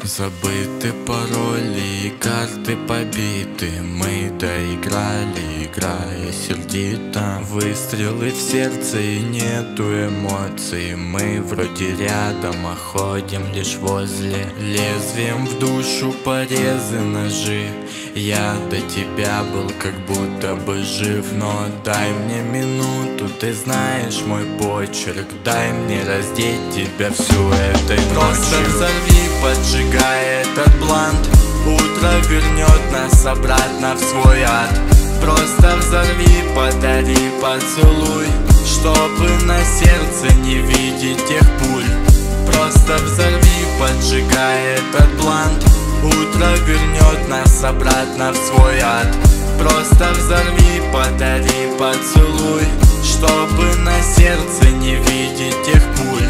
Забыты пароли и карты побиты. Мы доиграли, играя сердито. Выстрелы в сердце и нету эмоций. Мы вроде рядом, а ходим лишь возле. Лезвием в душу порезы, ножи. Я до тебя был как будто бы жив. Но дай мне минуту, ты знаешь мой почерк. Дай мне раздеть тебя всю этой ночью. Просто взорви, поджигай этот блант. Утро вернет нас обратно в свой ад. Просто взорви, подари поцелуй, чтобы на сердце не видеть тех пуль. Просто взорви, поджигай этот блант. Утро вернет нас обратно в свой ад. Просто взорви, подари поцелуй, чтобы на сердце не видеть тех пуль.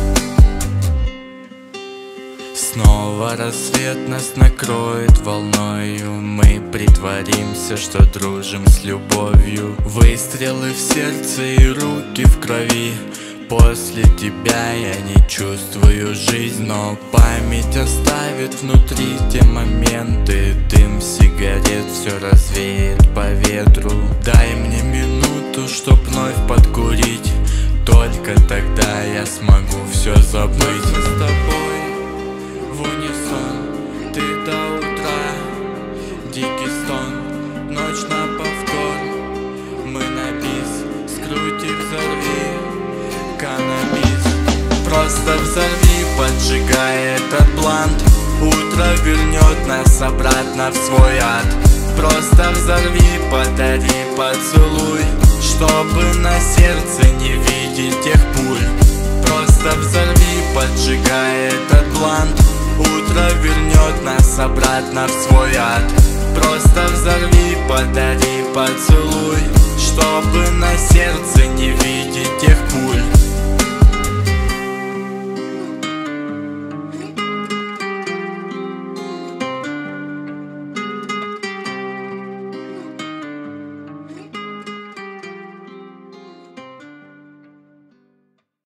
Снова рассвет нас накроет волною. Мы притворимся, что дружим с любовью. Выстрелы в сердце и руки в крови. После тебя я не чувствую жизнь, но память оставит внутри те моменты. Дым сигарет все развеет по ветру. Дай мне минуту, чтоб вновь подкурить. Только тогда я смогу все забыть. С тобой в унисон, ты до утра. Дикий стон, ночь на повтор. Мы на бис, скрути, взорви каннабис. Просто взорви, поджигай этот блант. Утро вернет нас обратно в свой ад. Просто взорви, подари поцелуй, чтобы на сердце не видеть тех пуль. Просто взорви, поджигай этот блант. Утро вернет нас обратно в свой ад. Просто взорви, подари поцелуй, чтобы на сердце не видеть тех пуль.